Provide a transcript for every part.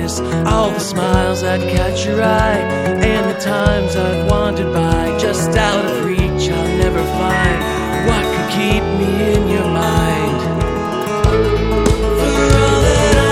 notice all the smiles that catch your eye, and the times I've wandered by, just out of reach. I'll never find what could keep me in your mind. For all that I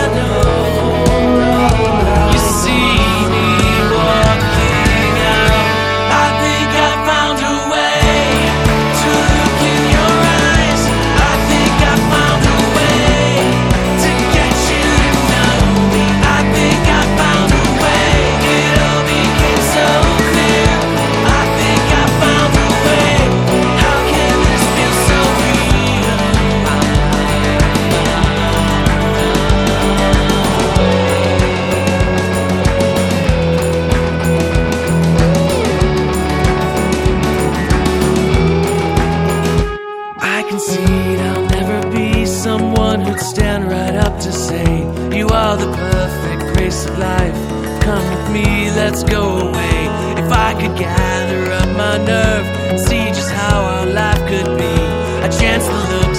know, you see me walking out. I think I found a way to look in your eyes. I think I found a way to get you to know me. I think I found a way. It all became so clear. I think I found a way. How can this feel so real? I concede I'll never be someone who'd stand right up to say, you are the perfect grace of life. Come with me, let's go away. If I could gather up my nerve and see just how our life could be, a chance to look